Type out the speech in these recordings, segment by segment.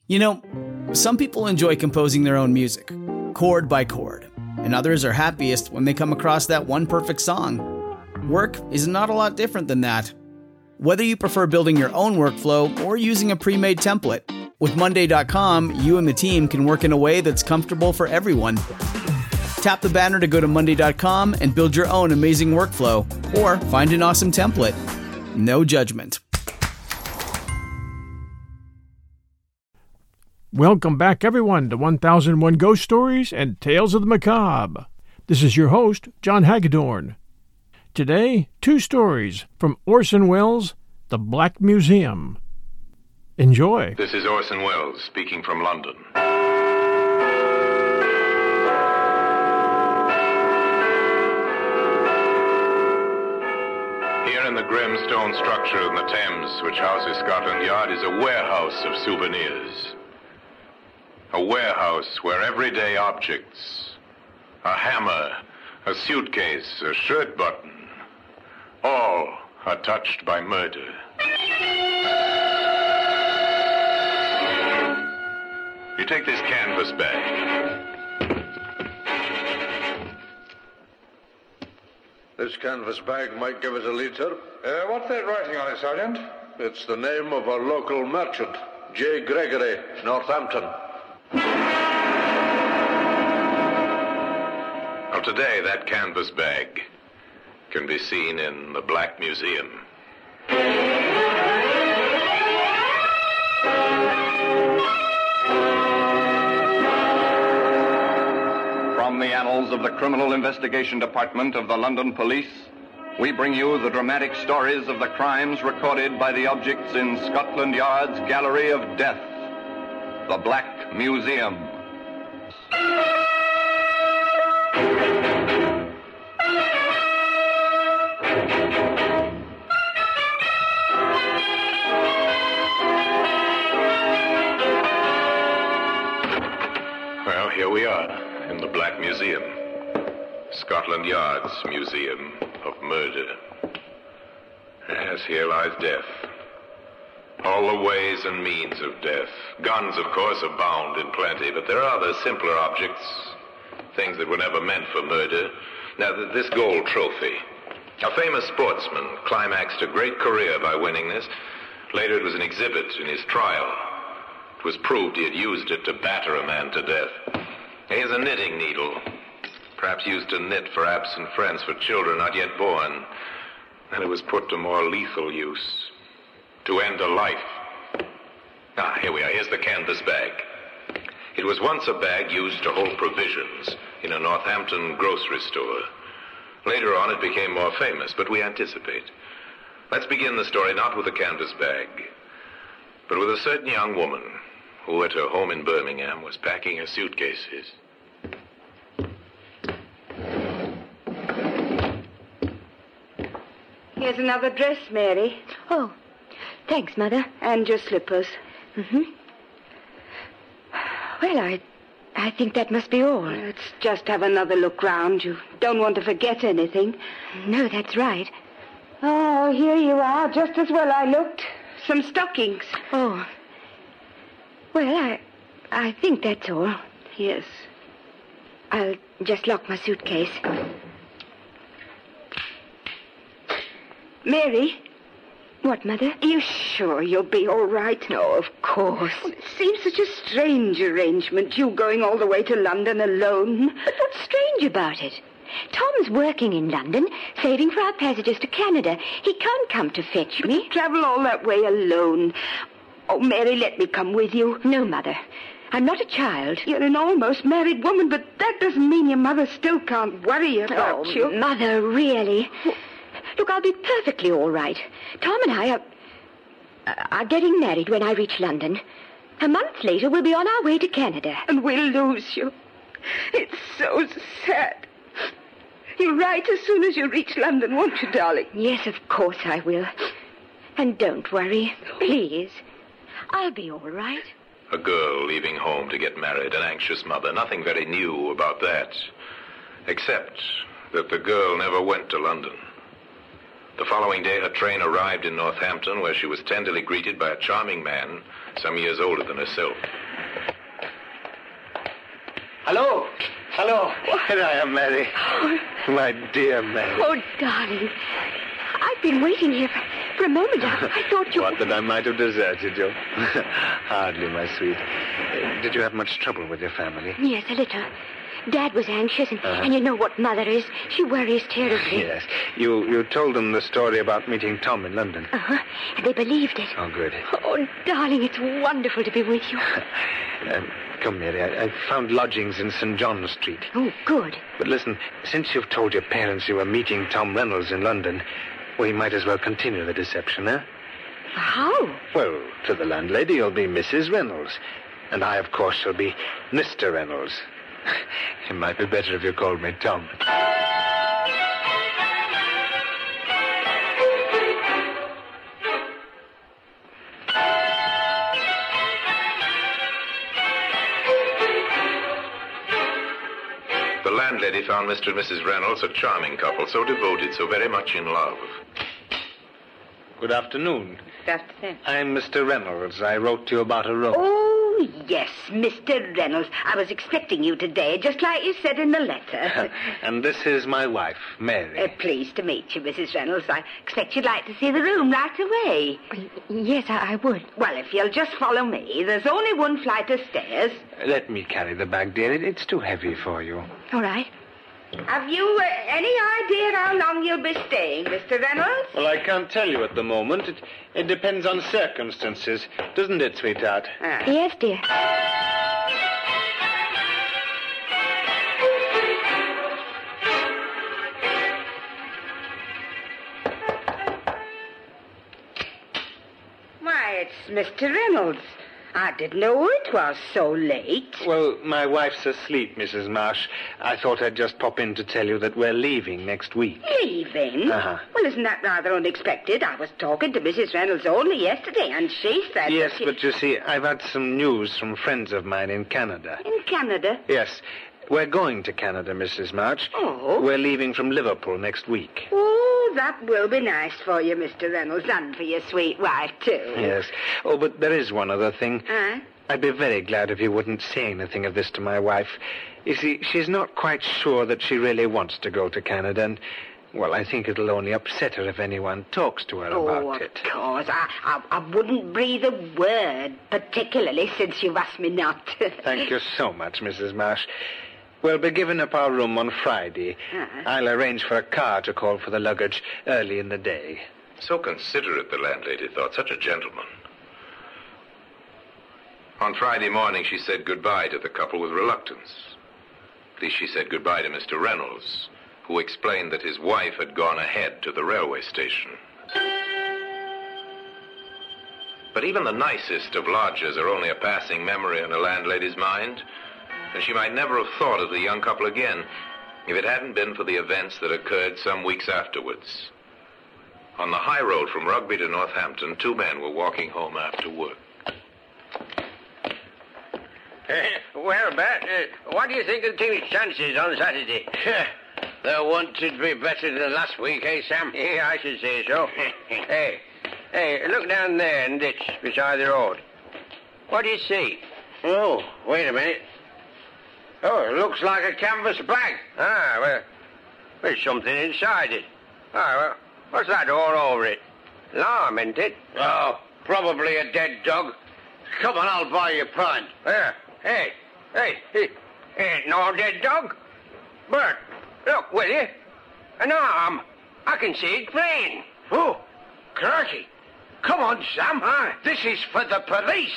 You know, some people enjoy composing their own music, chord by chord, and others are happiest when they come across that one perfect song. Work is not a lot different than that. Whether you prefer building your own workflow or using a pre-made template, with Monday.com, you and the team can work in a way that's comfortable for everyone. Tap the banner to go to Monday.com and build your own amazing workflow, or find an awesome template. No judgment. Welcome back, everyone, to 1001 Ghost Stories and Tales of the Macabre. This is your host, John Hagedorn. Today, 2 stories from Orson Welles' The Black Museum. Enjoy. This is Orson Welles speaking from London. Here in the grim stone structure in the Thames, which houses Scotland Yard, is a warehouse of souvenirs. A warehouse where everyday objects, a hammer, a suitcase, a shirt button, all are touched by murder. You take this canvas bag. This canvas bag might give us a lead, sir. What's that writing on it, Sergeant? It's the name of a local merchant, J. Gregory, Northampton. Well, today, that canvas bag can be seen in the Black Museum. From the annals of the Criminal Investigation Department of the London Police, we bring you the dramatic stories of the crimes recorded by the objects in Scotland Yard's Gallery of Death, the Black Museum. Well, here we are in the Black Museum, Scotland Yard's Museum of Murder. Yes, here lies death. All the ways and means of death. Guns, of course, abound in plenty, but there are other simpler objects, things that were never meant for murder. Now, this gold trophy. A famous sportsman climaxed a great career by winning this. Later, it was an exhibit in his trial. It was proved he had used it to batter a man to death. Here's a knitting needle, perhaps used to knit for absent friends, for children not yet born. And it was put to more lethal use, to end a life. Here we are. Here's the canvas bag. It was once a bag used to hold provisions in a Northampton grocery store. Later on, it became more famous, but we anticipate. Let's begin the story not with a canvas bag, but with a certain young woman who at her home in Birmingham was packing her suitcases. Here's another dress, Mary. Oh, thanks, Mother. And your slippers. Mm-hmm. Well, I think that must be all. Let's just have another look round. You don't want to forget anything. No, that's right. Oh, here you are, just as well I looked. Some stockings. Oh. Well, I think that's all. Yes. I'll just lock my suitcase. Mary? What, Mother? Are you sure you'll be all right? No, of course. Well, it seems such a strange arrangement, you going all the way to London alone. But what's strange about it? Tom's working in London, saving for our passages to Canada. He can't come to fetch me. But travel all that way alone. Oh, Mary, let me come with you. No, Mother. I'm not a child. You're an almost married woman, but that doesn't mean your mother still can't worry about you. Mother, really? Look, I'll be perfectly all right. Tom and I are getting married when I reach London. A month later, we'll be on our way to Canada. And we'll lose you. It's so sad. You'll write as soon as you reach London, won't you, darling? Yes, of course I will. And don't worry, please. I'll be all right. A girl leaving home to get married, an anxious mother. Nothing very new about that. Except that the girl never went to London. The following day, her train arrived in Northampton, where she was tenderly greeted by a charming man some years older than herself. Hello. Here I am, Mary. My dear Mary. Oh, darling. I've been waiting here for a moment. I thought you... What, that I might have deserted you? Hardly, my sweet. Did you have much trouble with your family? Yes, a little. Dad was anxious, and you know what Mother is. She worries terribly. Yes. You told them the story about meeting Tom in London. And they believed it. Oh, good. Oh, darling, it's wonderful to be with you. Come, Mary. I found lodgings in St. John's Street. Oh, good. But listen, since you've told your parents you were meeting Tom Reynolds in London, we might as well continue the deception, eh? How? Well, to the landlady, you'll be Mrs. Reynolds. And I, of course, shall be Mr. Reynolds. It might be better if you called me Tom. The landlady found Mr. and Mrs. Reynolds a charming couple, so devoted, so very much in love. Good afternoon. Good afternoon. I'm Mr. Reynolds. I wrote to you about a room. Oh, yes, Mr. Reynolds. I was expecting you today, just like you said in the letter. And this is my wife, Mary. Pleased to meet you, Mrs. Reynolds. I expect you'd like to see the room right away. Yes, I would. Well, if you'll just follow me. There's only one flight of stairs. Let me carry the bag, dear. It's too heavy for you. All right. Have you any idea how long you'll be staying, Mr. Reynolds? Well, I can't tell you at the moment. It depends on circumstances, doesn't it, sweetheart? Yes, dear. Why, it's Mr. Reynolds. I didn't know it was so late. Well, my wife's asleep, Mrs. Marsh. I thought I'd just pop in to tell you that we're leaving next week. Leaving? Uh-huh. Well, isn't that rather unexpected? I was talking to Mrs. Reynolds only yesterday, and she said... Yes, that but you see, I've had some news from friends of mine in Canada. In Canada? Yes. We're going to Canada, Mrs. March. Oh? We're leaving from Liverpool next week. Oh, that will be nice for you, Mr. Reynolds, and for your sweet wife, too. Yes. Oh, but there is one other thing. Huh? I'd be very glad if you wouldn't say anything of this to my wife. You see, she's not quite sure that she really wants to go to Canada, and, well, I think it'll only upset her if anyone talks to her about it. Oh, of course. I wouldn't breathe a word, particularly since you've asked me not to. Thank you so much, Mrs. Marsh. We'll be giving up our room on Friday. Uh-huh. I'll arrange for a car to call for the luggage early in the day. So considerate, the landlady thought. Such a gentleman. On Friday morning, she said goodbye to the couple with reluctance. At least she said goodbye to Mr. Reynolds, who explained that his wife had gone ahead to the railway station. But even the nicest of lodgers are only a passing memory in a landlady's mind, and she might never have thought of the young couple again if it hadn't been for the events that occurred some weeks afterwards. On the high road from Rugby to Northampton, two men were walking home after work. Well, Bat, what do you think of the team's chances on Saturday? They're wanted to be better than last week, eh, Sam? Yeah, I should say so. Hey, look down there in the ditch beside the road. What do you see? Oh, wait a minute. Oh, it looks like a canvas bag. Well, there's something inside it. Well, what's that all over it? Lime, isn't it? Oh, probably a dead dog. Come on, I'll buy you a pint. Hey, ain't no dead dog. Bert, look, will you? An arm. I can see it plain. Oh, crikey. Come on, Sam. This is for the police.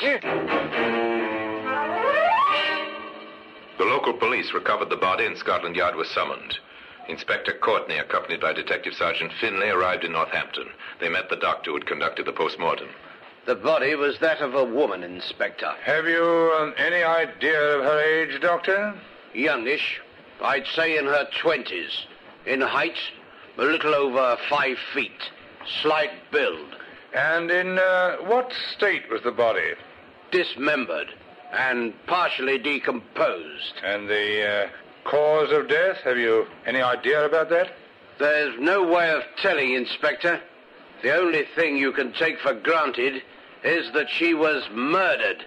The local police recovered the body and Scotland Yard was summoned. Inspector Courtney, accompanied by Detective Sergeant Finlay, arrived in Northampton. They met the doctor who had conducted the post-mortem. The body was that of a woman, Inspector. Have you any idea of her age, Doctor? Youngish. I'd say in her 20s. In height, a little over 5 feet. Slight build. And in what state was the body? Dismembered and partially decomposed. And the cause of death? Have you any idea about that? There's no way of telling, Inspector. The only thing you can take for granted is that she was murdered.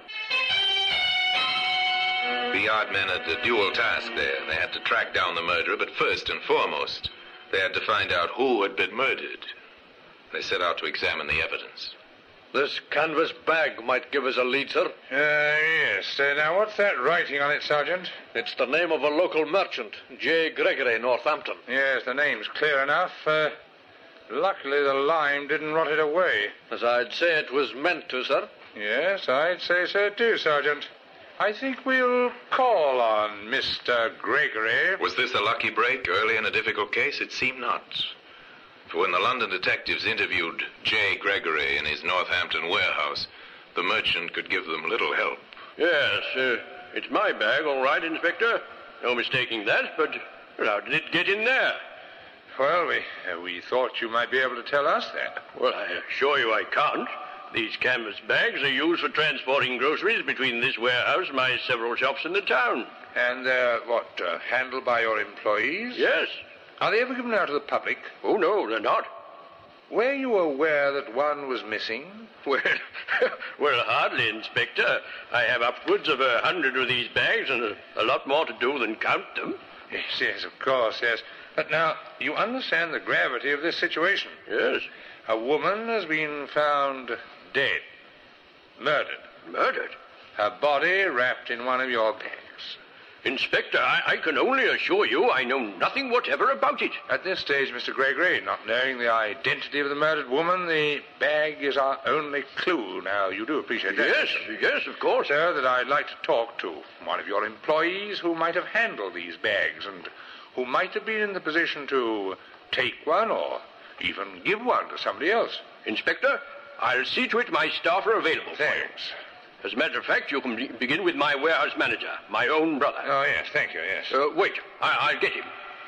The yard men had a dual task there. They had to track down the murderer, but first and foremost, they had to find out who had been murdered. They set out to examine the evidence. This canvas bag might give us a lead, sir. Yes. Now, what's that writing on it, Sergeant? It's the name of a local merchant, J. Gregory, Northampton. Yes, the name's clear enough. Luckily, the lime didn't rot it away. As I'd say it was meant to, sir. Yes, I'd say so too, Sergeant. I think we'll call on Mr. Gregory. Was this a lucky break early in a difficult case? It seemed not. For when the London detectives interviewed J. Gregory in his Northampton warehouse, the merchant could give them little help. Yes, it's my bag, all right, Inspector. No mistaking that, but how did it get in there? Well, we thought you might be able to tell us that. Well, I assure you I can't. These canvas bags are used for transporting groceries between this warehouse and my several shops in the town. And they're, handled by your employees? Yes. Are they ever given out to the public? Oh, no, they're not. Were you aware that one was missing? Well, hardly, Inspector. I have upwards of 100 of these bags and a lot more to do than count them. Yes, of course, yes. But now, you understand the gravity of this situation. Yes. A woman has been found dead. Murdered. Murdered? Her body wrapped in one of your bags. Inspector, I can only assure you I know nothing whatever about it. At this stage, Mr. Gregory, not knowing the identity of the murdered woman, the bag is our only clue. Now, you do appreciate that? Yes, of course. So that I'd like to talk to one of your employees who might have handled these bags and who might have been in the position to take one or even give one to somebody else. Inspector, I'll see to it my staff are available. Thanks. As a matter of fact, you can begin with my warehouse manager, my own brother. Oh, yes, thank you, yes. Wait, I'll get him.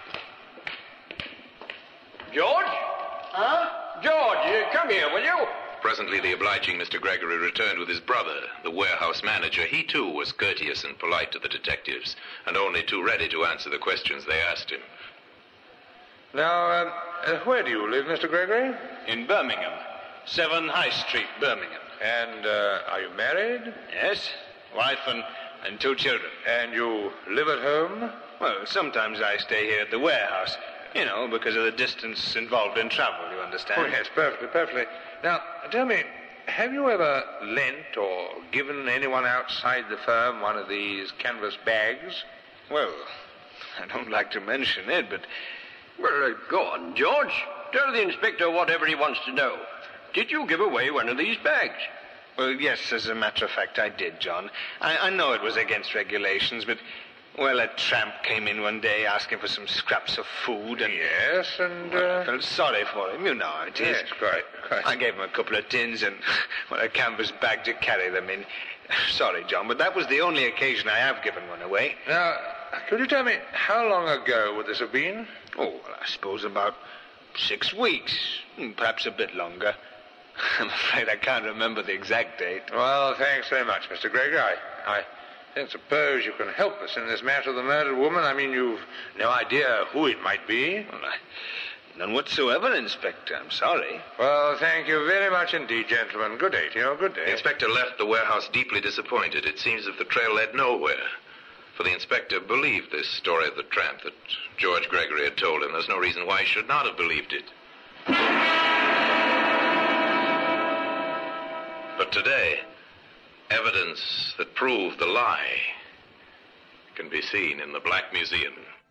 George? Huh? George, come here, will you? Presently, the obliging Mr. Gregory returned with his brother, the warehouse manager. He, too, was courteous and polite to the detectives, and only too ready to answer the questions they asked him. Now, where do you live, Mr. Gregory? In Birmingham. 7 High Street, Birmingham. And, are you married? Yes. Wife and 2 children. And you live at home? Well, sometimes I stay here at the warehouse. You know, because of the distance involved in travel, you understand? Oh, yes, perfectly. Now, tell me, have you ever lent or given anyone outside the firm one of these canvas bags? Well, I don't like to mention it, but... Well, go on, George. Tell the inspector whatever he wants to know. Did you give away one of these bags? Well, yes, as a matter of fact, I did, John. I know it was against regulations, but... Well, a tramp came in one day asking for some scraps of food, and... Yes, and... Well, I felt sorry for him, you know how it is. Yes, quite. I gave him a couple of tins and, a canvas bag to carry them in. Sorry, John, but that was the only occasion I have given one away. Now, could you tell me, how long ago would this have been? Oh, well, I suppose about 6 weeks, perhaps a bit longer. I'm afraid I can't remember the exact date. Well, thanks very much, Mr. Gregory. I don't suppose you can help us in this matter of the murdered woman. I mean, you've no idea who it might be. Well, none whatsoever, Inspector. I'm sorry. Well, thank you very much indeed, gentlemen. Good day to you. Good day. The inspector left the warehouse deeply disappointed. It seems that the trail led nowhere. For the inspector believed this story of the tramp that George Gregory had told him. There's no reason why he should not have believed it. But today, evidence that proved the lie can be seen in the Black Museum.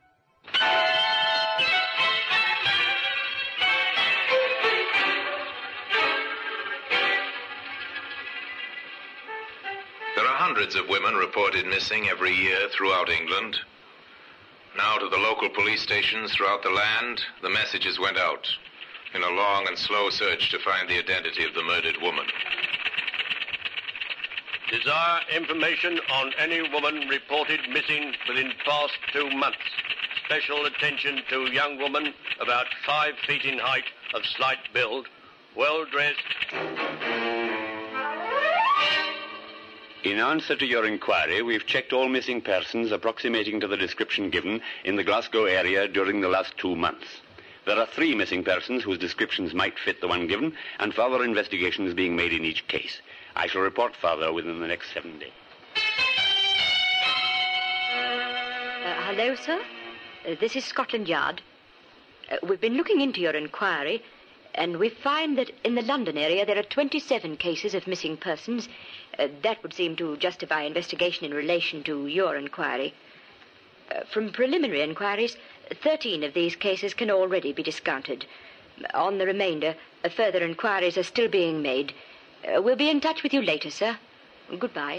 There are hundreds of women reported missing every year throughout England. Now to the local police stations throughout the land, the messages went out in a long and slow search to find the identity of the murdered woman. Desire information on any woman reported missing within past 2 months. Special attention to young woman about 5 feet in height, of slight build, well-dressed. In answer to your inquiry, we've checked all missing persons approximating to the description given in the Glasgow area during the last 2 months. There are 3 missing persons whose descriptions might fit the one given, and further investigation is being made in each case. I shall report further within the next 7 days. Hello, sir. This is Scotland Yard. We've been looking into your inquiry, and we find that in the London area there are 27 cases of missing persons. That would seem to justify investigation in relation to your inquiry. From preliminary inquiries, 13 of these cases can already be discounted. On the remainder, further inquiries are still being made. We'll be in touch with you later, sir. Goodbye.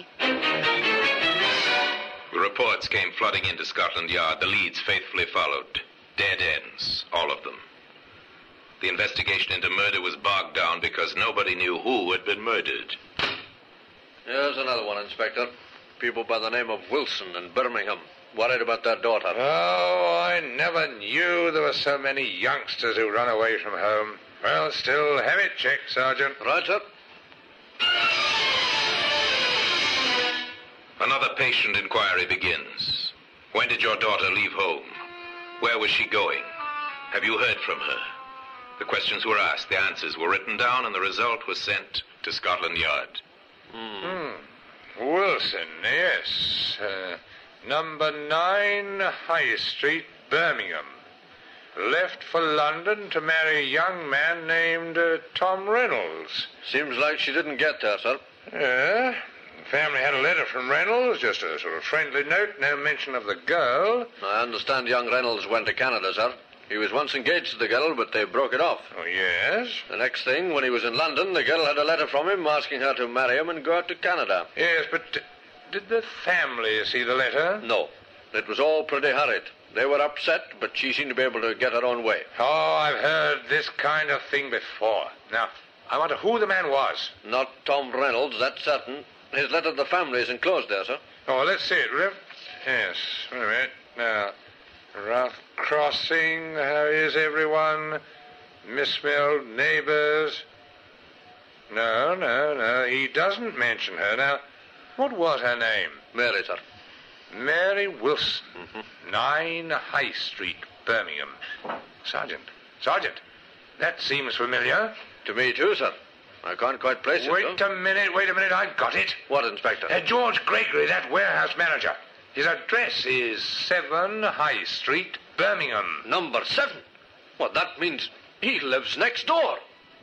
The reports came flooding into Scotland Yard. The leads faithfully followed. Dead ends, all of them. The investigation into murder was bogged down because nobody knew who had been murdered. Here's another one, Inspector. People by the name of Wilson in Birmingham. Worried about their daughter. Oh, I never knew there were so many youngsters who run away from home. Well, still, have it checked, Sergeant. Right, sir. Another patient inquiry begins. When did your daughter leave home? Where was she going? Have you heard from her? The questions were asked, the answers were written down, and the result was sent to Scotland Yard. Wilson, yes. Number 9 High Street, Birmingham. Left for London to marry a young man named Tom Reynolds. Seems like she didn't get there, sir. The family had a letter from Reynolds, just a sort of friendly note, no mention of the girl. I understand young Reynolds went to Canada, sir. He was once engaged to the girl, but they broke it off. Oh, yes? The next thing, when he was in London, the girl had a letter from him asking her to marry him and go out to Canada. Yes, but did the family see the letter? No. It was all pretty hurried. They were upset, but she seemed to be able to get her own way. Oh, I've heard this kind of thing before. Now, I wonder who the man was. Not Tom Reynolds, that's certain. His letter to the family is enclosed there, sir. Oh, let's see it, Rev. Yes, wait a minute. Now, Rough Crossing, how is everyone? Miss Mill, neighbors. No, he doesn't mention her. Now, what was her name? Mary, sir. Mary Wilson, 9 High Street, Birmingham. Sergeant, that seems familiar. To me, too, sir. I can't quite place it, Wait a minute, I've got it. What, Inspector? George Gregory, that warehouse manager. His address is 7 High Street, Birmingham. Number 7? Well, that means he lives next door.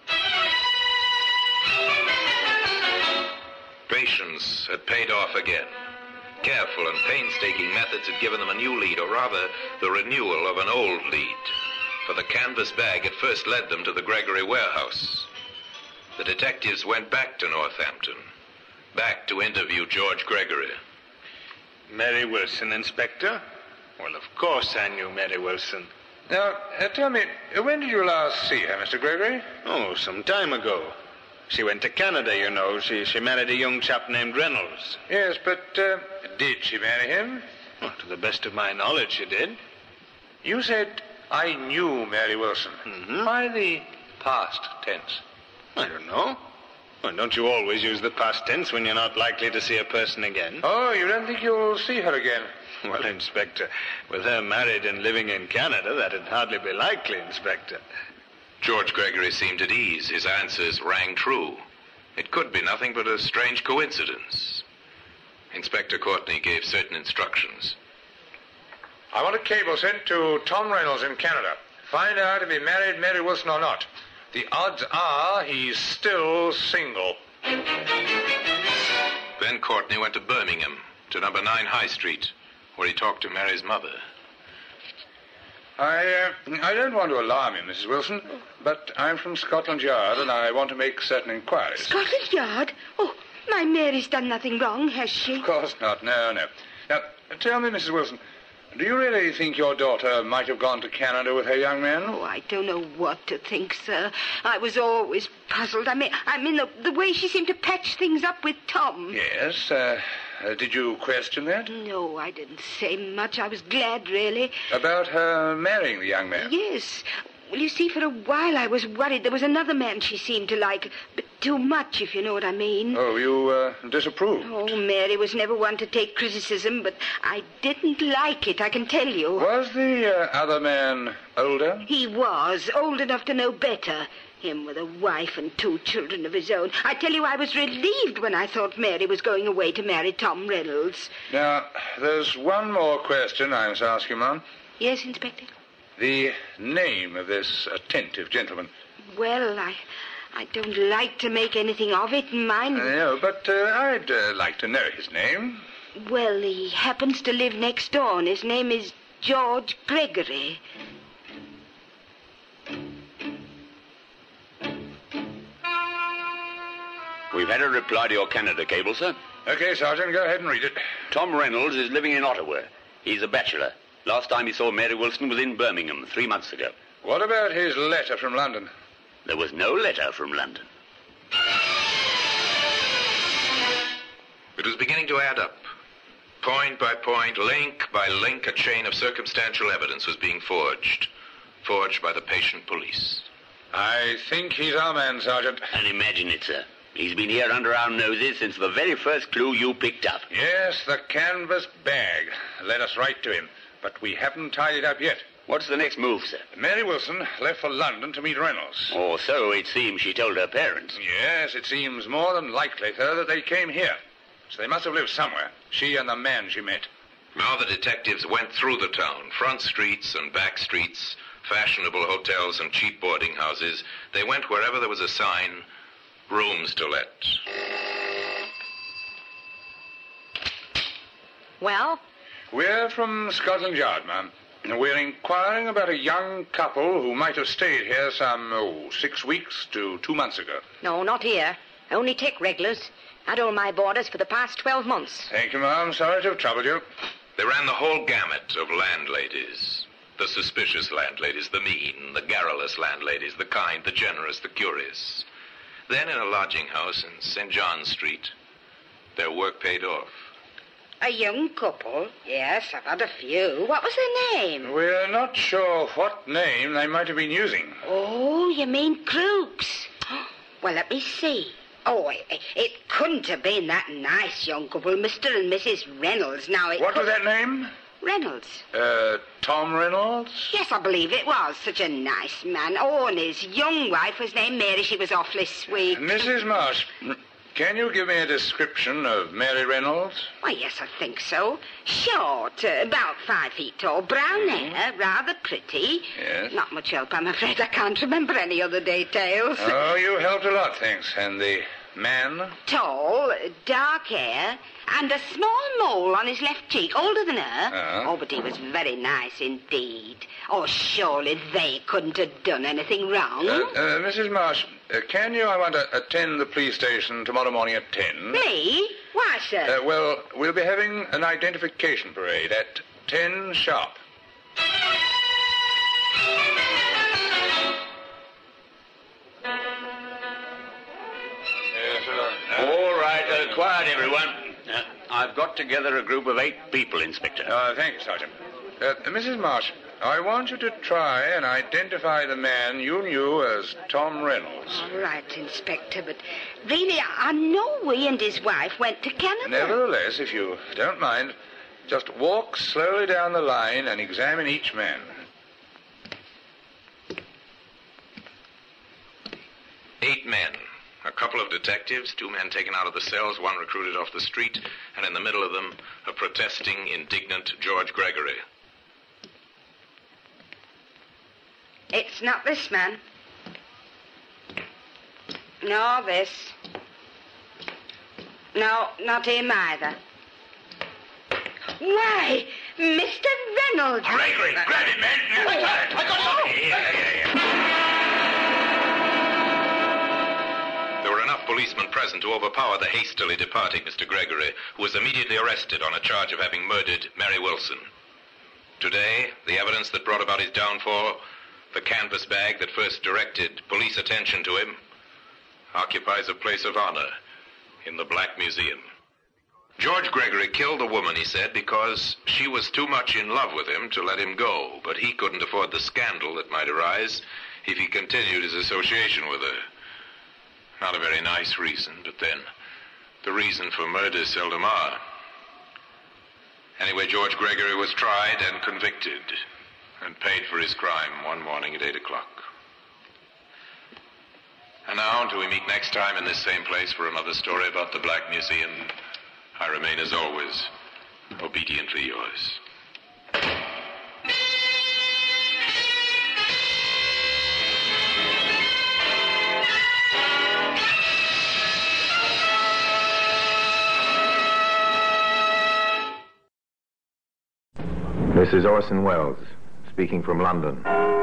Patience had paid off again. Careful and painstaking methods had given them a new lead, or rather, the renewal of an old lead. For the canvas bag had first led them to the Gregory warehouse. The detectives went back to Northampton, back to interview George Gregory. Mary Wilson, Inspector? Well, of course I knew Mary Wilson. Now, tell me, when did you last see her, Mr. Gregory? Oh, some time ago. She went to Canada, you know. She married a young chap named Reynolds. Yes, but did she marry him? Well, to the best of my knowledge, she did. You said, I knew Mary Wilson. Mm-hmm. Why the past tense? I don't know. Well, don't you always use the past tense when you're not likely to see a person again? Oh, you don't think you'll see her again? Well, Inspector, with her married and living in Canada, that'd hardly be likely, Inspector. George Gregory seemed at ease. His answers rang true. It could be nothing but a strange coincidence. Inspector Courtney gave certain instructions. I want a cable sent to Tom Reynolds in Canada. Find out if he married Mary Wilson or not. The odds are he's still single. Then Courtney went to Birmingham, to number 9 High Street, where he talked to Mary's mother. I don't want to alarm you, Mrs. Wilson, but I'm from Scotland Yard, and I want to make certain inquiries. Scotland Yard? Oh, my Mary's done nothing wrong, has she? Of course not. No. Now, tell me, Mrs. Wilson, do you really think your daughter might have gone to Canada with her young man? Oh, I don't know what to think, sir. I was always puzzled. I mean, the way she seemed to patch things up with Tom. Yes, did you question that? No, I didn't say much. I was glad, really. About her marrying the young man? Yes. Well, you see, for a while I was worried there was another man she seemed to like, but too much, if you know what I mean. Oh, you disapproved? Oh, Mary was never one to take criticism, but I didn't like it, I can tell you. Was the other man older? He was, old enough to know better. Him with a wife and 2 children of his own. I tell you, I was relieved when I thought Mary was going away to marry Tom Reynolds. Now, there's one more question I must ask you, Ma'am. Yes, Inspector? The name of this attentive gentleman. Well, I don't like to make anything of it, mind. No, but I'd like to know his name. Well, he happens to live next door, and his name is George Gregory. We've had a reply to your Canada cable, sir. Okay, Sergeant, go ahead and read it. Tom Reynolds is living in Ottawa. He's a bachelor. Last time he saw Mary Wilson was in Birmingham 3 months ago. What about his letter from London? There was no letter from London. It was beginning to add up. Point by point, link by link, a chain of circumstantial evidence was being forged. Forged by the patient police. I think he's our man, Sergeant. And imagine it, sir. He's been here under our noses since the very first clue you picked up. Yes, the canvas bag. Led us right to him. But we haven't tied it up yet. What's the next move, sir? Mary Wilson left for London to meet Reynolds. Or so it seems she told her parents. Yes, it seems more than likely, sir, that they came here. So they must have lived somewhere, she and the man she met. Now the detectives went through the town, front streets and back streets, fashionable hotels and cheap boarding houses. They went wherever there was a sign, rooms to let. Well? We're from Scotland Yard, ma'am. We're inquiring about a young couple who might have stayed here some, 6 weeks to 2 months ago. No, not here. Only take regulars. Had all my boarders for the past 12 months. Thank you, ma'am. Sorry to have troubled you. They ran the whole gamut of landladies. The suspicious landladies, the mean, the garrulous landladies, the kind, the generous, the curious. Then in a lodging house in St. John's Street, their work paid off. A young couple? Yes, I've had a few. What was their name? We're not sure what name they might have been using. Oh, you mean Crooks? Well, let me see. Oh, it couldn't have been that nice young couple, Mr. and Mrs. Reynolds. Now, What was that name? Reynolds. Tom Reynolds? Yes, I believe it was. Such a nice man. Oh, and his young wife was named Mary. She was awfully sweet. Mrs. Marsh, can you give me a description of Mary Reynolds? Why, yes, I think so. Short, about 5 feet tall, brown hair, rather pretty. Yes. Not much help, I'm afraid. I can't remember any other details. Oh, you helped a lot, thanks. And the man? Tall, dark hair, and a small mole on his left cheek, older than her. Oh, but he was very nice indeed. Oh, surely they couldn't have done anything wrong. Mrs. Marsh, can you, I want to attend the police station tomorrow morning at 10? Me? Why, sir? Well, we'll be having an identification parade at 10 sharp. All right, quiet, everyone. I've got together a group of 8 people, Inspector. Thank you, Sergeant. Mrs. Marsh, I want you to try and identify the man you knew as Tom Reynolds. All right, Inspector, but really, I know he and his wife went to Canada. Nevertheless, if you don't mind, just walk slowly down the line and examine each man. Eight men. A couple of detectives, 2 men taken out of the cells, 1 recruited off the street, and in the middle of them, a protesting, indignant George Gregory. It's not this man. No, this. No, not him either. Why, Mr. Reynolds! Gregory, grab him, man! I got something! There were enough policemen present to overpower the hastily departing Mr. Gregory, who was immediately arrested on a charge of having murdered Mary Wilson. Today, the evidence that brought about his downfall, the canvas bag that first directed police attention to him, occupies a place of honor in the Black Museum. George Gregory killed the woman, he said, because she was too much in love with him to let him go, but he couldn't afford the scandal that might arise if he continued his association with her. Not a very nice reason, but then, the reason for murder seldom are. Anyway, George Gregory was tried and convicted, and paid for his crime one morning at 8 o'clock. And now, until we meet next time in this same place for another story about the Black Museum, I remain, as always, obediently yours. This is Orson Welles, speaking from London.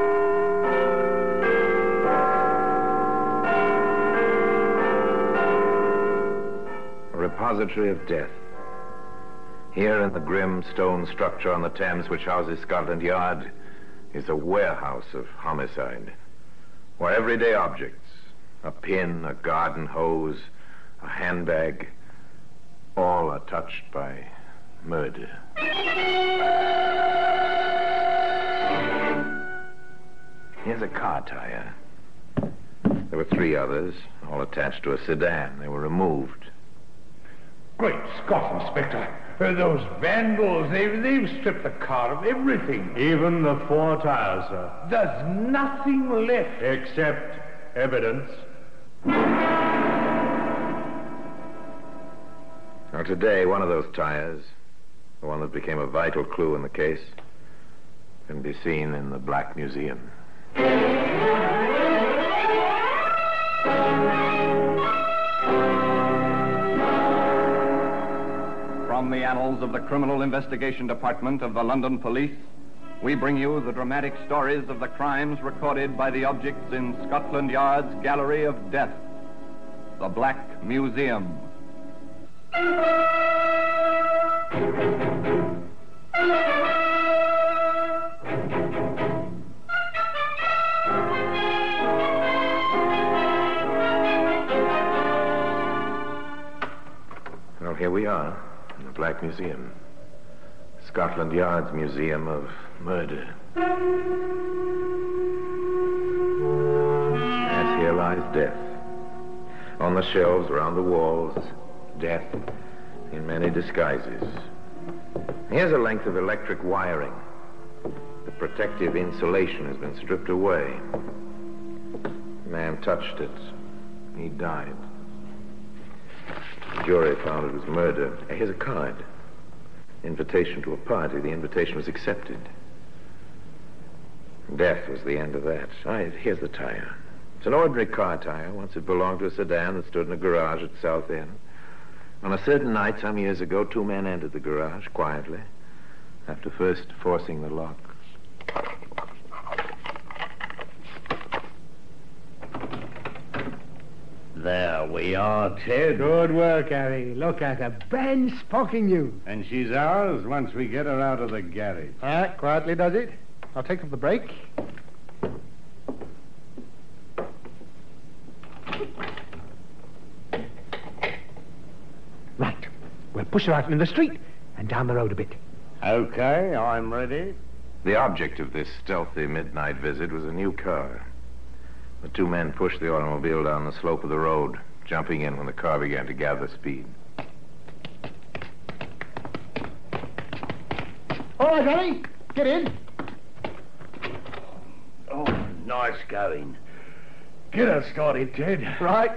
A repository of death. Here in the grim stone structure on the Thames which houses Scotland Yard is a warehouse of homicide, where everyday objects, a pin, a garden hose, a handbag, all are touched by murder. Here's a car tire. There were 3 others, all attached to a sedan. They were removed. Great Scott, Inspector. Those vandals, they've stripped the car of everything. Even the 4 tires, sir. There's nothing left. Except evidence. Now, today, one of those tires, the one that became a vital clue in the case, can be seen in the Black Museum. From the annals of the Criminal Investigation Department of the London Police, we bring you the dramatic stories of the crimes recorded by the objects in Scotland Yard's Gallery of Death, the Black Museum. Well, here we are, in the Black Museum. Scotland Yard's Museum of Murder. As here lies death. On the shelves, around the walls, death in many disguises. Here's a length of electric wiring. The protective insulation has been stripped away. The man touched it. He died. The jury found it was murder. Here's a card. Invitation to a party. The invitation was accepted. Death was the end of that. Here's the tire. It's an ordinary car tire. Once it belonged to a sedan that stood in a garage at South End. On a certain night, some years ago, 2 men entered the garage quietly, after first forcing the lock. There we are, Ted. Good work, Harry. Look at her. Brand sparking new. And she's ours once we get her out of the garage. Quietly does it. I'll take off the brake. Right. We'll push her out in the street and down the road a bit. Okay, I'm ready. The object of this stealthy midnight visit was a new car. The 2 men pushed the automobile down the slope of the road, jumping in when the car began to gather speed. All right, Harry. Get in. Oh, nice going. Get her started, Ted. Right.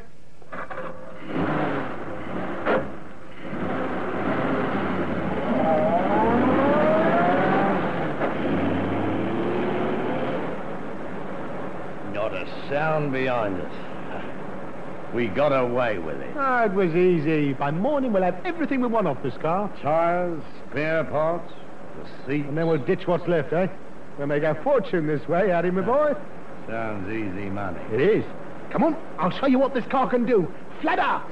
Not a sound behind us. We got away with it. It was easy. By morning, we'll have everything we want off this car. Tires, spare parts, the seat. And then we'll ditch what's left, eh? We'll make our fortune this way, Harry, my boy. Sounds easy money. It is. Come on, I'll show you what this car can do. Flat out.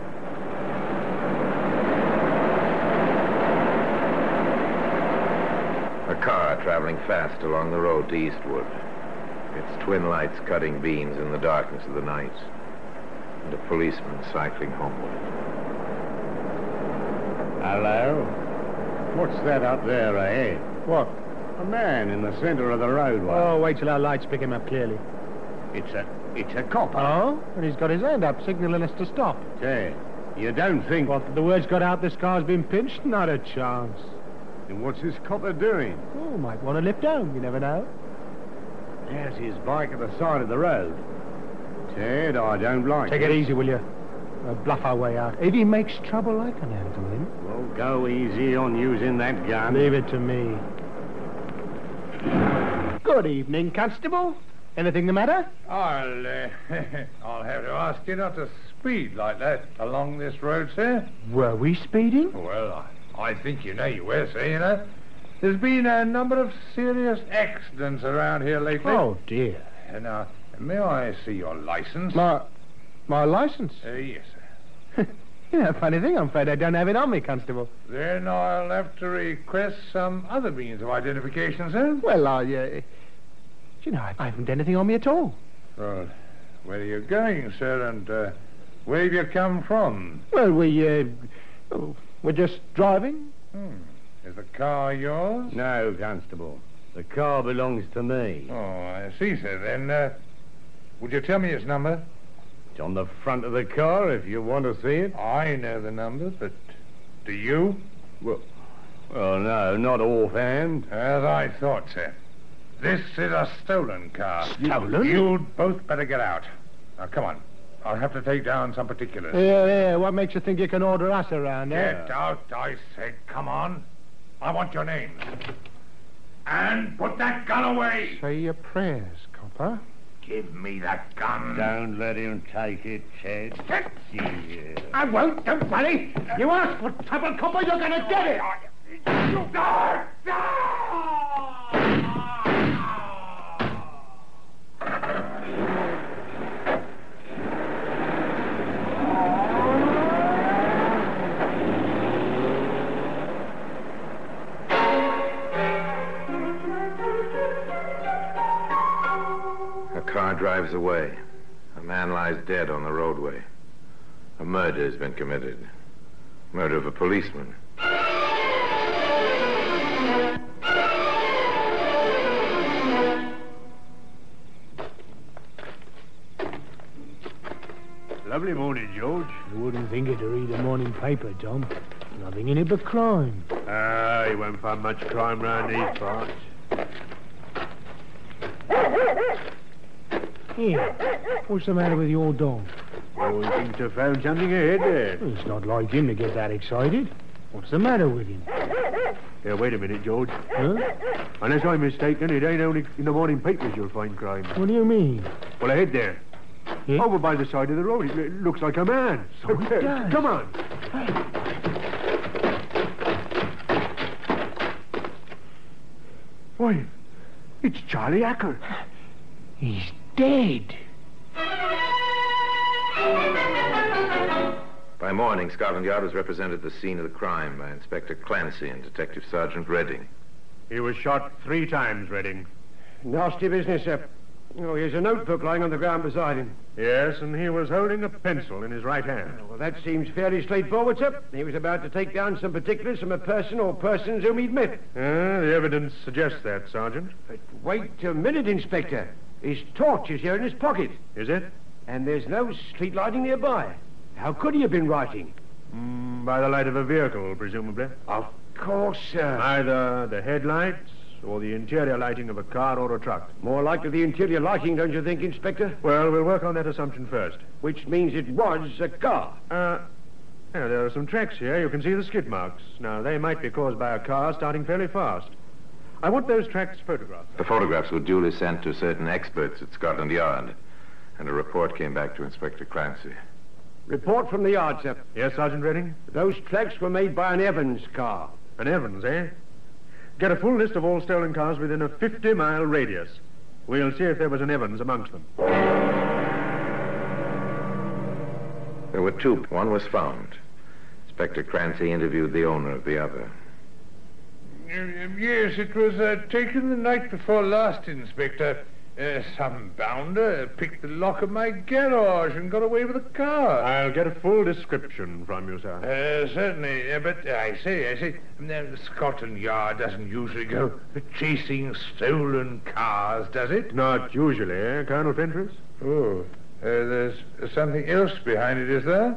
A car traveling fast along the road to Eastwood. Its twin lights cutting beams in the darkness of the night. And a policeman cycling homeward. Hello? What's that up there ahead? What? A man in the center of the roadway. Oh, wait till our lights pick him up clearly. It's a copper. Oh? And he's got his hand up, signaling us to stop. Say, you don't think... What, the word's got out this car's been pinched? Not a chance. Then what's this copper doing? Oh, might want to lift home, you never know. There's his bike at the side of the road. Ted, I don't like Take it easy, will you? We'll bluff our way out. If he makes trouble, I can handle him. Well, go easy on using that gun. Leave it to me. Good evening, Constable. Anything the matter? I'll have to ask you not to speed like that along this road, sir. Were we speeding? Well, I think you know you were, sir, you know. There's been a number of serious accidents around here lately. Oh, dear. Now, may I see your license? My license? Yes, sir. You know, funny thing, I'm afraid I don't have it on me, Constable. Then I'll have to request some other means of identification, sir. Well, you know, I haven't anything on me at all. Well, where are you going, sir, and where have you come from? Well, we're just driving. Is the car yours? No, Constable. The car belongs to me. Oh, I see, sir. Then, would you tell me its number? It's on the front of the car if you want to see it. I know the number, but do you? Well, no, not offhand. As I thought, sir. This is a stolen car. Stolen? You'd both better get out. Now, come on. I'll have to take down some particulars. Yeah. What makes you think you can order us around, eh? Get out, I said. Come on. I want your names. And put that gun away. Say your prayers, copper. Give me that gun. Don't let him take it, Ted. Yeah. I won't. Don't worry. You ask for trouble, copper, you're going to get it. A car drives away. A man lies dead on the roadway. A murder has been committed. Murder of a policeman. Lovely morning, George. You wouldn't think it to read a morning paper, Tom. Nothing in it but crime. You won't find much crime round these parts. Here, what's the matter with your dog? Oh, he seems to have found something ahead there. Well, it's not like him to get that excited. What's the matter with him? Yeah, wait a minute, George. Huh? Unless I'm mistaken, it ain't only in the morning papers you'll find crime. What do you mean? Well, ahead there. Yeah? Over by the side of the road. It looks like a man. So it does. Come on. Why, it's Charlie Acker. He's dead. By morning, Scotland Yard was represented at the scene of the crime by Inspector Clancy and Detective Sergeant Redding. He was shot 3 times, Redding. Nasty business, sir. Oh, here's a notebook lying on the ground beside him. Yes, and he was holding a pencil in his right hand. Well, that seems fairly straightforward, sir. He was about to take down some particulars from a person or persons whom he'd met. The evidence suggests that, Sergeant. But wait a minute, Inspector. His torch is here in his pocket. Is it? And there's no street lighting nearby. How could he have been writing? By the light of a vehicle, presumably. Of course, sir. Either the headlights or the interior lighting of a car or a truck. More likely the interior lighting, don't you think, Inspector? Well, we'll work on that assumption first. Which means it was a car. There are some tracks here. You can see the skid marks. Now, they might be caused by a car starting fairly fast. I want those tracks photographed. The photographs were duly sent to certain experts at Scotland Yard, and a report came back to Inspector Clancy. Report from the yard, sir. Yes, Sergeant Redding? Those tracks were made by an Evans car. An Evans, eh? Get a full list of all stolen cars within a 50-mile radius. We'll see if there was an Evans amongst them. There were 2. One was found. Inspector Clancy interviewed the owner of the other. Yes, it was taken the night before last, Inspector. Some bounder picked the lock of my garage and got away with the car. I'll get a full description from you, sir. Certainly. But I say, Scotland Yard doesn't usually go chasing stolen cars, does it? Not usually, Colonel Fentress. Oh, there's something else behind it, is there?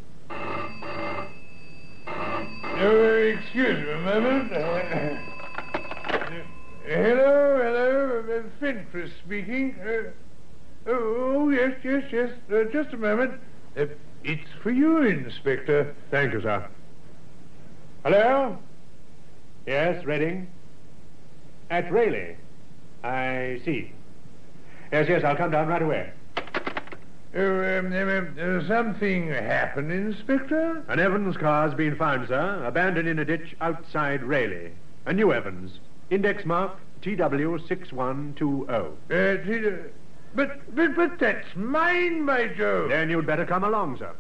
Excuse me a moment. Hello, Fentress speaking. Yes. Just a moment. It's for you, Inspector. Thank you, sir. Hello? Yes, Reading? At Raleigh. I see. Yes, I'll come down right away. Something happened, Inspector? An Evans car's been found, sir, abandoned in a ditch outside Raleigh. A new Evans. Index mark TW6120. But that's mine, by Jove. Then you'd better come along, sir.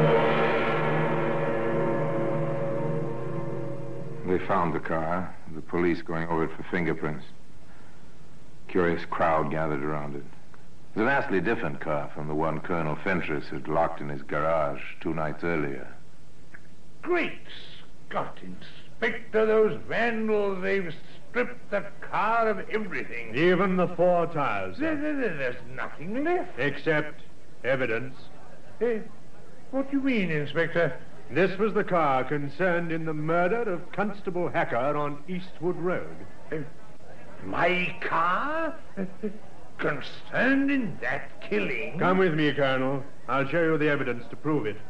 They found the car, the police going over it for fingerprints. Curious crowd gathered around it. It was a vastly different car from the one Colonel Fentress had locked in his garage 2 nights earlier. Great Scott, Inspector, those vandals, they've stripped the car of everything. Even the 4 tires, sir. There's nothing left. Except evidence. What do you mean, Inspector? This was the car concerned in the murder of Constable Hacker on Eastwood Road. My car? Concerned in that killing? Come with me, Colonel. I'll show you the evidence to prove it.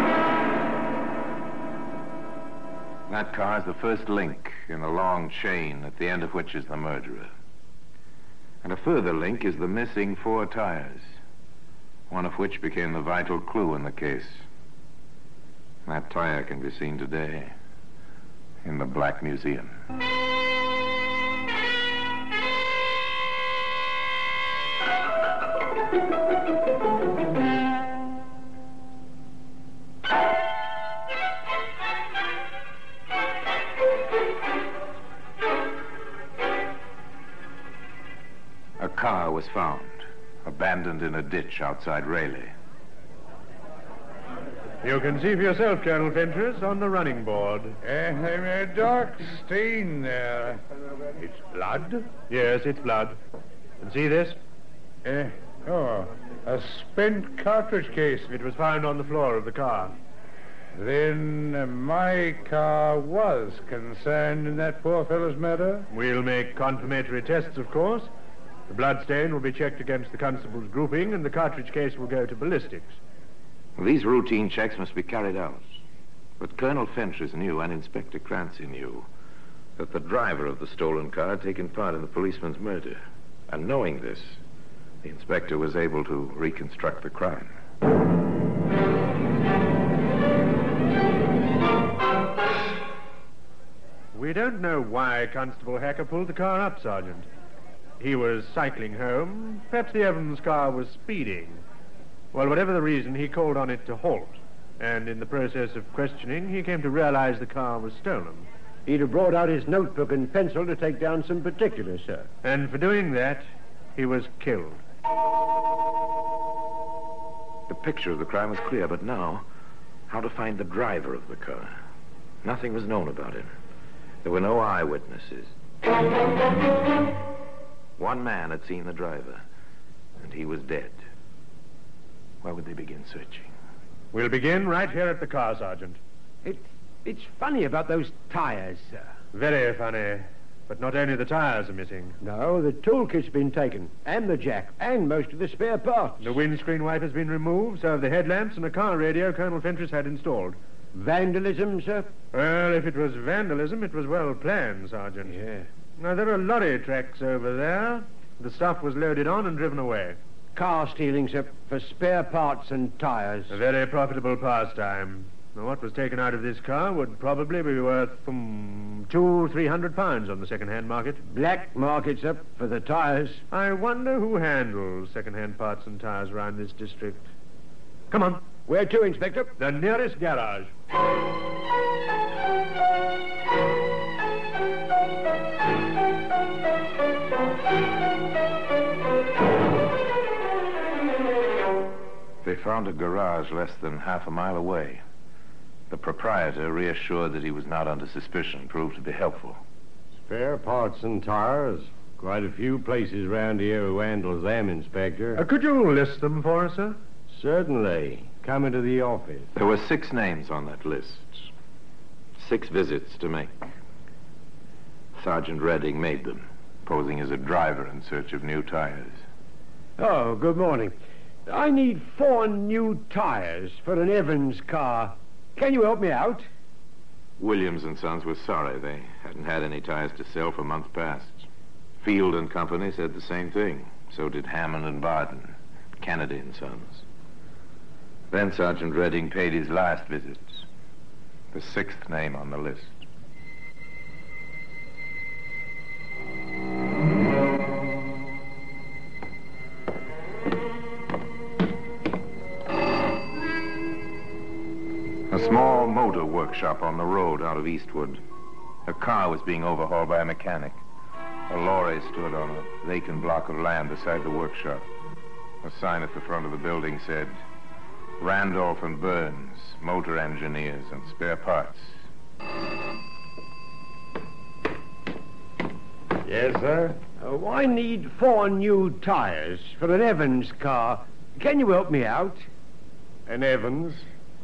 That car is the first link in a long chain at the end of which is the murderer. And a further link is the missing 4 tires, one of which became the vital clue in the case. That tire can be seen today in the Black Museum. A car was found, abandoned in a ditch outside Raleigh. You can see for yourself, Colonel Fentress, on the running board. A dark stain there. It's blood? Yes, it's blood. And see this? A spent cartridge case. It was found on the floor of the car. Then my car was concerned in that poor fellow's murder? We'll make confirmatory tests, of course. The blood stain will be checked against the constable's grouping, and the cartridge case will go to ballistics. These routine checks must be carried out. But Colonel Fentress knew, and Inspector Clancy knew, that the driver of the stolen car had taken part in the policeman's murder. And knowing this, the inspector was able to reconstruct the crime. We don't know why Constable Hacker pulled the car up, Sergeant. He was cycling home. Perhaps the Evans car was speeding. Well, whatever the reason, he called on it to halt. And in the process of questioning, he came to realize the car was stolen. He'd have brought out his notebook and pencil to take down some particulars, sir. And for doing that, he was killed. The picture of the crime was clear, but now, how to find the driver of the car? Nothing was known about him. There were no eyewitnesses. One man had seen the driver, and he was dead. Where would they begin searching? We'll begin right here at the car, Sergeant. It's funny about those tires, sir. Very funny. But not only the tires are missing. No, the toolkit's been taken, and the jack, and most of the spare parts. The windscreen wiper's been removed, so have the headlamps and a car radio Colonel Fentress had installed. Vandalism, sir? Well, if it was vandalism, it was well planned, Sergeant. Yeah. Now, there are lorry tracks over there. The stuff was loaded on and driven away. Car stealing, sir, for spare parts and tires. A very profitable pastime. Now, what was taken out of this car would probably be worth £200-300 on the second-hand market. Black market, sir, for the tires. I wonder who handles second-hand parts and tires around this district. Come on. Where to, Inspector? The nearest garage. found a garage less than half a mile away. The proprietor, reassured that he was not under suspicion, proved to be helpful. Spare parts and tires. Quite a few places round here who handles them, Inspector. Could you list them for us, sir? Certainly. Come into the office. There were 6 names on that list. 6 visits to make. Sergeant Redding made them, posing as a driver in search of new tires. Oh, good morning. I need 4 new tires for an Evans car. Can you help me out? Williams and Sons was sorry. They hadn't had any tires to sell for months past. Field and Company said the same thing. So did Hammond and Barton, Kennedy and Sons. Then Sergeant Redding paid his last visit. The 6th name on the list. A small motor workshop on the road out of Eastwood. A car was being overhauled by a mechanic. A lorry stood on a vacant block of land beside the workshop. A sign at the front of the building said, Randolph and Burns, motor engineers and spare parts. Yes, sir? I need 4 new tires for an Evans car. Can you help me out? An Evans?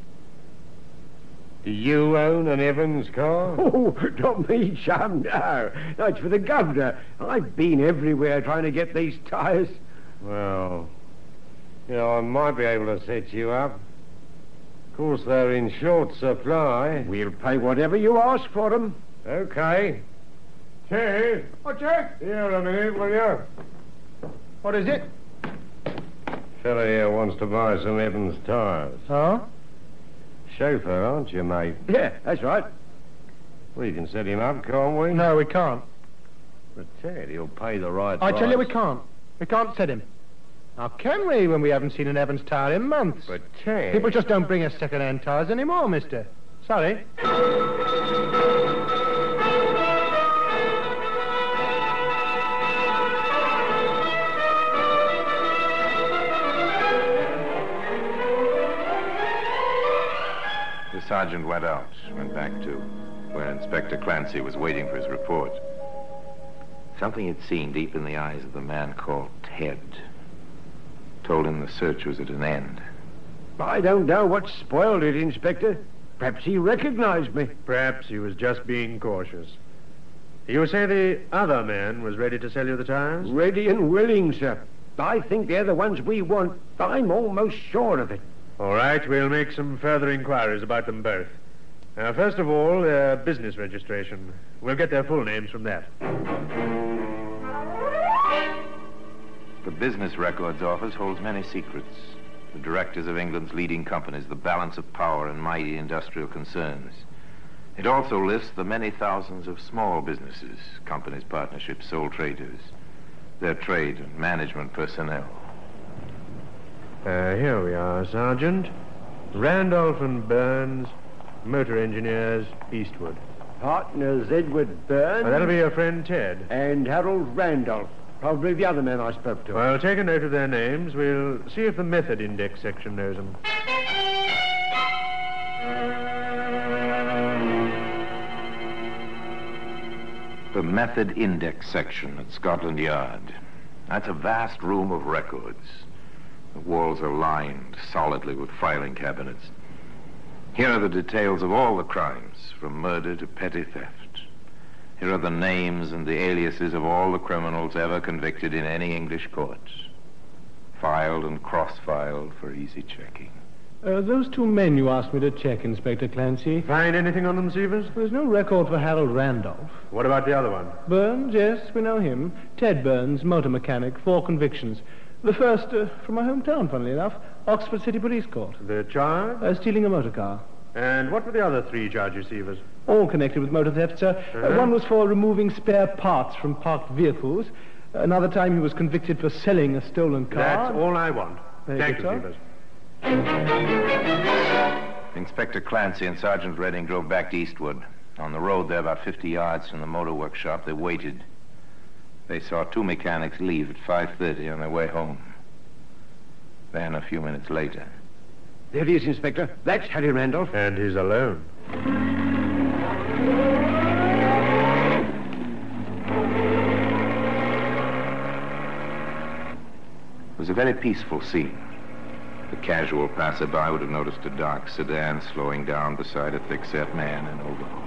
Do you own an Evans car? Oh, not me, chum, no. That's for the governor. I've been everywhere trying to get these tires. Well, I might be able to set you up. Of course, they're in short supply. We'll pay whatever you ask for them. Okay. Ted? Oh, Jack? Here a minute, will you? What is it? Fella here wants to buy some Evans tires. Huh? Chauffeur, aren't you, mate? Yeah, that's right. Well, you can set him up, can't we? No, we can't. But Ted, he'll pay the right I price. tell you we can't. We can't set him. How can we when we haven't seen an Evans tire in months? But Ted... People just don't bring us second-hand tires anymore, mister. Sorry. The sergeant went back to where Inspector Clancy was waiting for his report. Something he'd seen deep in the eyes of the man called Ted told him the search was at an end. I don't know what spoiled it, Inspector. Perhaps he recognized me. Perhaps he was just being cautious. You say the other man was ready to sell you the tires? Ready and willing, sir. I think they're the ones we want. I'm almost sure of it. All right, we'll make some further inquiries about them both. First of all, their business registration. We'll get their full names from that. The Business Records Office holds many secrets. The directors of England's leading companies, the balance of power in mighty industrial concerns. It also lists the many thousands of small businesses, companies, partnerships, sole traders, their trade and management personnel. Here we are, Sergeant. Randolph and Burns, motor engineers, Eastwood. Partners Edward Burns. That'll be your friend Ted. And Harold Randolph. Probably the other man I spoke to. Well, take a note of their names. We'll see if the method index section knows them. The method index section at Scotland Yard. That's a vast room of records. The walls are lined solidly with filing cabinets. Here are the details of all the crimes, from murder to petty theft. Here are the names and the aliases of all the criminals ever convicted in any English courts. Filed and cross-filed for easy checking. Those 2 men you asked me to check, Inspector Clancy. Find anything on them, Severs? There's no record for Harold Randolph. What about the other one? Burns, yes, we know him. Ted Burns, motor mechanic, 4 convictions. The first from my hometown, funnily enough, Oxford City Police Court. The charge? Stealing a motor car. And what were the other 3 charges, Severs? All connected with motor theft, sir. One was for removing spare parts from parked vehicles. Another time he was convicted for selling a stolen car. That's all I want. Thank you, sir. Severs. Inspector Clancy and Sergeant Redding drove back to Eastwood. On the road there, about 50 yards from the motor workshop, they waited. They saw 2 mechanics leave at 5:30 on their way home. Then, a few minutes later, There he is, Inspector. That's Harry Randolph. And he's alone. It was a very peaceful scene. The casual passerby would have noticed a dark sedan slowing down beside a thick-set man in overalls.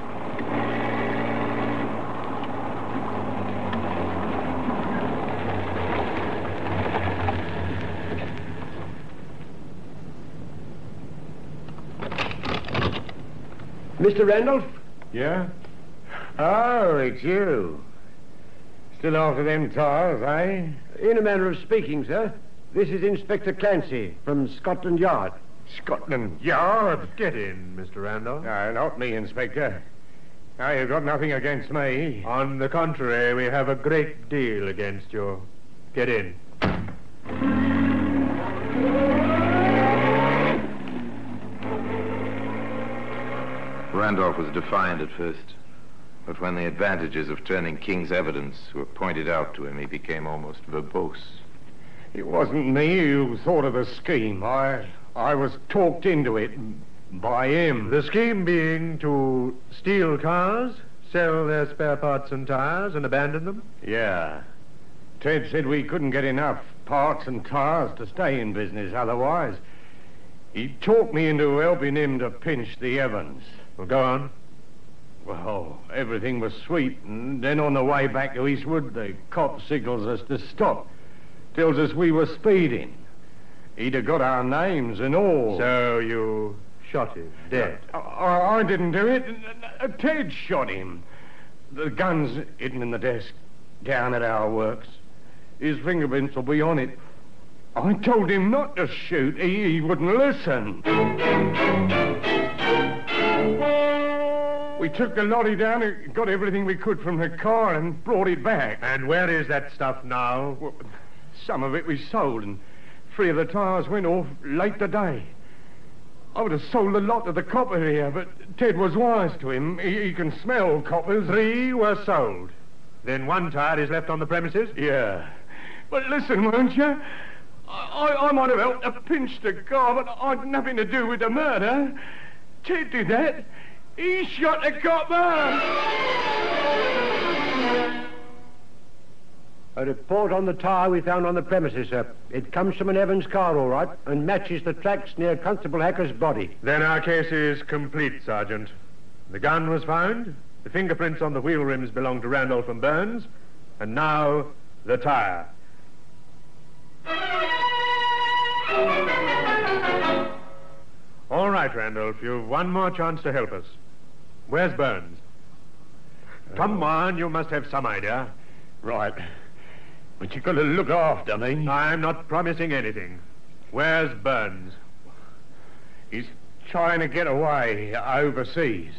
Mr. Randolph? Yeah? Oh, it's you. Still after them tires, eh? In a manner of speaking, sir. This is Inspector Clancy from Scotland Yard. Scotland Yard? Get in, Mr. Randolph. No, not me, Inspector. No, you've got nothing against me. On the contrary, we have a great deal against you. Get in. Randolph was defiant at first, but when the advantages of turning King's evidence were pointed out to him, he became almost verbose. It wasn't me who thought of the scheme. I was talked into it by him. The scheme being to steal cars, sell their spare parts and tires, and abandon them? Yeah. Ted said we couldn't get enough parts and tires to stay in business otherwise. He talked me into helping him to pinch the Evans. Well, go on. Well, everything was sweet, and then on the way back to Eastwood, the cop signals us to stop. Tells us we were speeding. He'd have got our names and all. So you shot him dead? I didn't do it. Ted shot him. The gun's hidden in the desk down at our works. His fingerprints will be on it. I told him not to shoot. He wouldn't listen. We took the lorry down and got everything we could from the car and brought it back. And where is that stuff now? Well, some of it we sold, and 3 of the tires went off late today. I would have sold the lot to the copper here, but Ted was wise to him. He can smell coppers. 3 were sold. Then 1 tire is left on the premises? Yeah. But listen, won't you? I might have helped to pinch the car, but I'd nothing to do with the murder. Ted did that. He shot the copper! A report on the tire we found on the premises, sir. It comes from an Evans car, all right, and matches the tracks near Constable Hacker's body. Then our case is complete, Sergeant. The gun was found, the fingerprints on the wheel rims belong to Randolph and Burns, and now the tire. All right, Randolph, you've one more chance to help us. Where's Burns? Come on, you must have some idea. Right. But you've got to look after me. I'm not promising anything. Where's Burns? He's trying to get away overseas.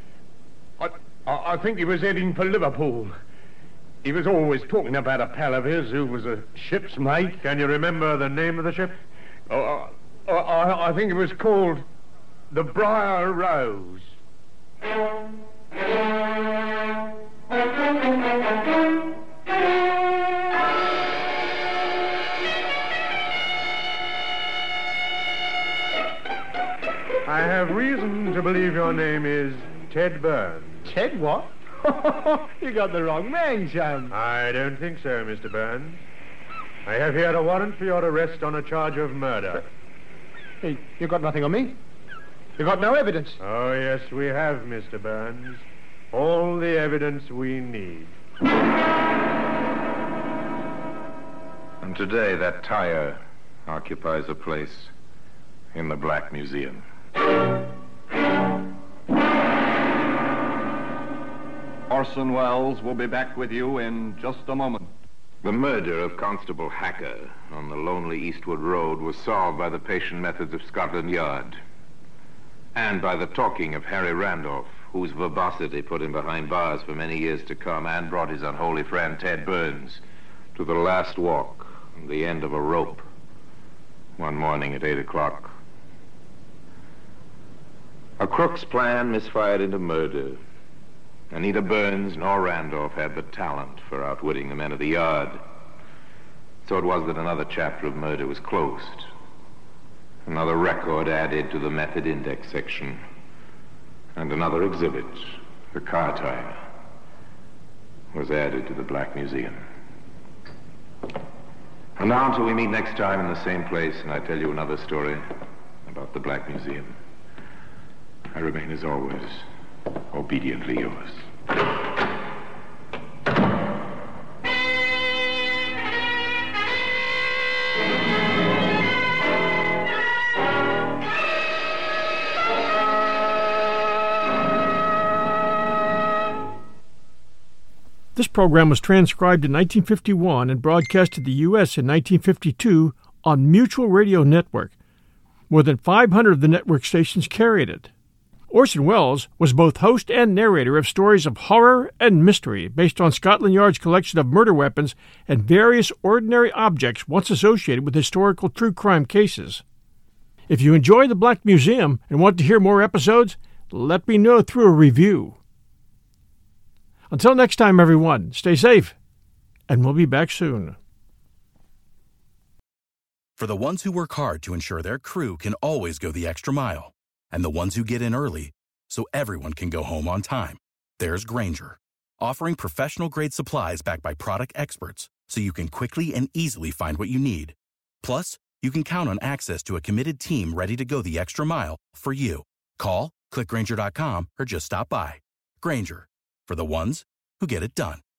I think he was heading for Liverpool. He was always talking about a pal of his who was a ship's mate. Can you remember the name of the ship? I think it was called the Briar Rose. I have reason to believe your name is Ted Burns. Ted what? You got the wrong man, Sam. I don't think so, Mr. Burns. I have here a warrant for your arrest on a charge of murder. Hey, you got nothing on me? You got no evidence? Oh, yes, we have, Mr. Burns. All the evidence we need. And today, that tire occupies a place in the Black Museum. Orson Welles will be back with you in just a moment. The murder of Constable Hacker on the lonely Eastwood Road was solved by the patient methods of Scotland Yard and by the talking of Harry Randolph, whose verbosity put him behind bars for many years to come and brought his unholy friend Ted Burns to the last walk and the end of a rope one morning at 8 o'clock. A crook's plan misfired into murder. And neither Burns nor Randolph had the talent for outwitting the men of the yard. So it was that another chapter of murder was closed. Another record added to the method index section. And another exhibit, the car tire, was added to the Black Museum. And now until we meet next time in the same place and I tell you another story about the Black Museum, I remain as always, obediently yours. This program was transcribed in 1951 and broadcast to the U.S. in 1952 on Mutual Radio Network. More than 500 of the network stations carried it. Orson Welles was both host and narrator of stories of horror and mystery based on Scotland Yard's collection of murder weapons and various ordinary objects once associated with historical true crime cases. If you enjoy the Black Museum and want to hear more episodes, let me know through a review. Until next time, everyone, stay safe, and we'll be back soon. For the ones who work hard to ensure their crew can always go the extra mile, and the ones who get in early so everyone can go home on time, there's Grainger, offering professional-grade supplies backed by product experts so you can quickly and easily find what you need. Plus, you can count on access to a committed team ready to go the extra mile for you. Call, click Grainger.com, or just stop by. Grainger, for the ones who get it done.